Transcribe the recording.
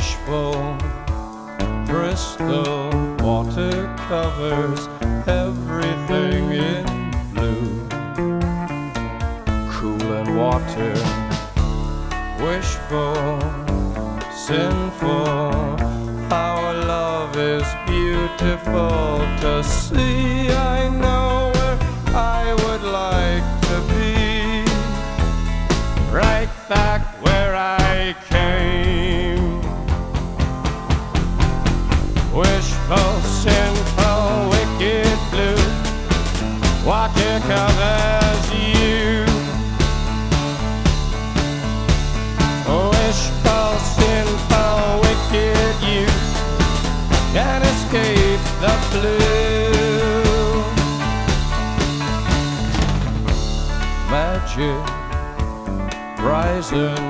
wishful. Crystal water covers everything in blue. Cooling water, wishful, sinful. Our love is beautiful to see. I know where I would like to be, right back where I came. Wishful, sinful, wicked blue, water covers you. Wishful, sinful, wicked you can't escape the blue. Magic rising